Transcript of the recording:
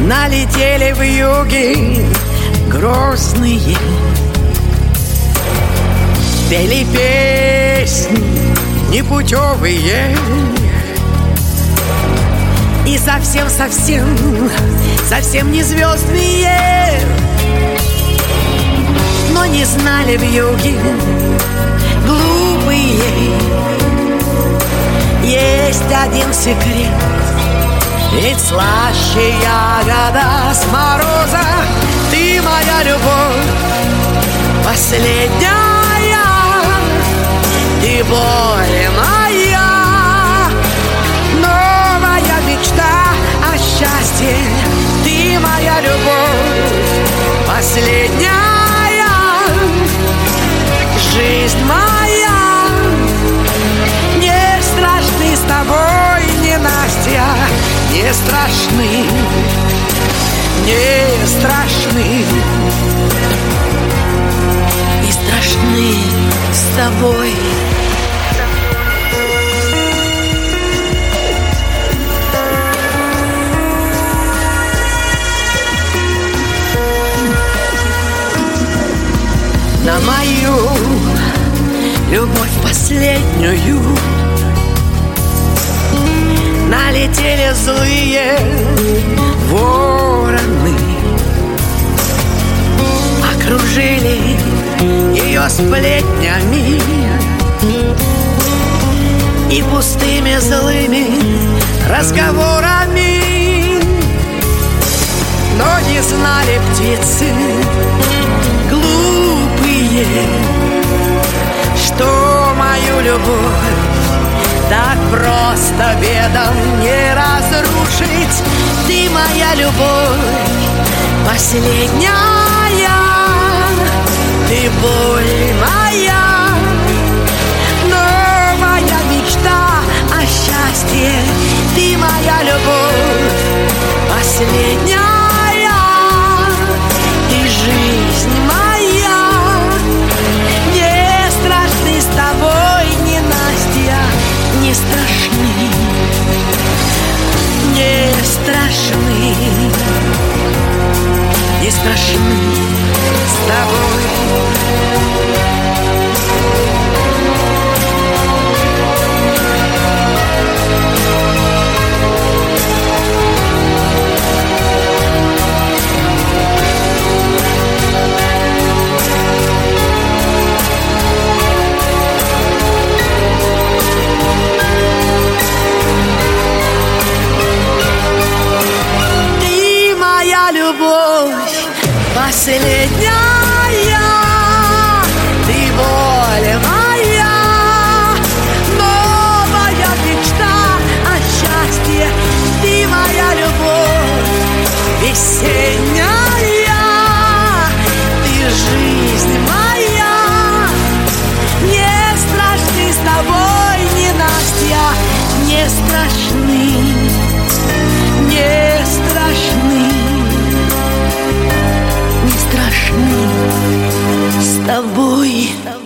налетели в юге грозные, пели песни непутевые. И совсем не звездные, но не знали в юге глупые. Есть один секрет, ведь слаще ягода с мороза. Ты моя любовь последняя, ты боль моя, новая мечта о счастье. Ты моя любовь последняя, жизнь моя. Не страшны с тобой ненастья, не страшны, не страшны, не страшны с тобой. На мою любовь последнюю налетели злые вороны, окружили ее сплетнями и пустыми злыми разговорами. Но не знали птицы глупые, что мою любовь так просто бедом не разрушить. Ты моя любовь последняя, ты боль моя, новая мечта о счастье. Ты моя любовь последняя, ты жизнь моя. Не страшны с тобой ненастья, не страшны, не страшны, не страшны с тобой. Любовь последняя, ты боль моя, новая мечта о счастье. Ты моя любовь весенняя, ты жизнь моя. Не страшны с тобой ненастья, не страшны, не страшны, не страшны с тобой.